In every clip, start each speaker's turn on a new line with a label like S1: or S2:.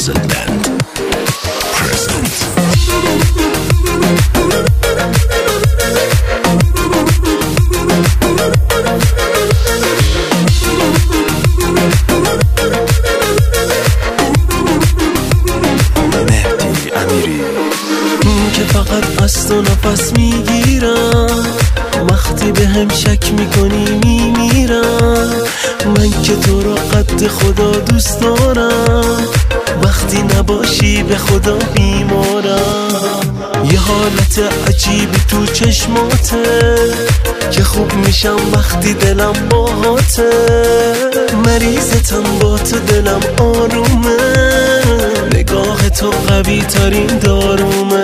S1: Puzzle Band present. مهدی امیری.
S2: که فقط از تو نفس میگیرم، وقتی به هم شک میکنی میمیرم. من که تو رو قد خدا دوست دارم، وقتی نباشی به خدا بیمارم. یه حالت عجیبی تو چشماته که خوب میشم وقتی دلم باهاته. مریضتم با تو دلم آرومه، نگاه تو قوی ترین دارومه.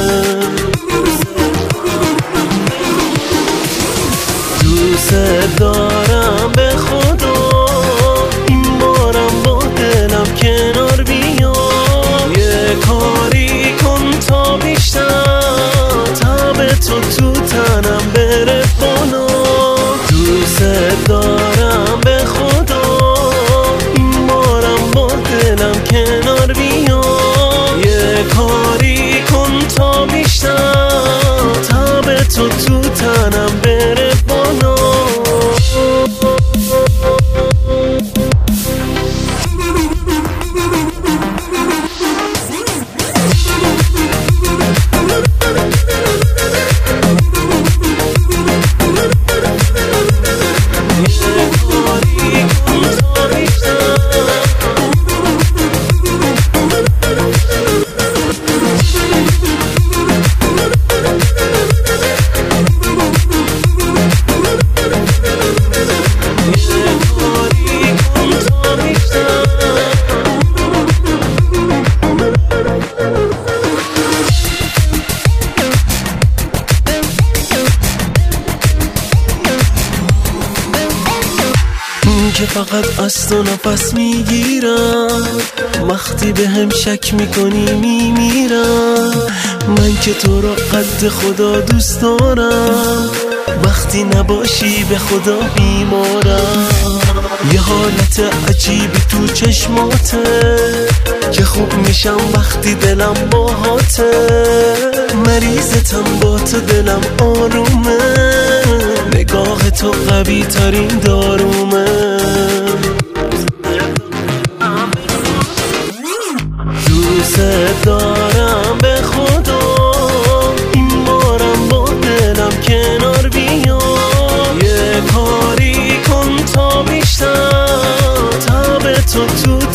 S2: دوست دارم به خدا، این بارم با دلم کنار بیا. یه کاری کن تا بیشتر تب تو تنم بره بالا. دوست دارم به خدا، این بارم با دلم کنار بیا. یه کاری کن تا بیشتر تب تو تنم بره بالا. که فقط از تو نفس میگیرم، وقتی به هم شک میکنی میمیرم. من که تو را قد خدا دوست دارم، وقتی نباشی به خدا بیمارم. یه حالت عجیبی تو چشماته که خوب میشم وقتی دلم باهاته. مریضتم با تو دلم آرومه، نگاه تو قوی ترین دارومه. دوست دارم به خدا، این بارم با دلم کنار بیا. یه کاری کن تا بیشتر تب تو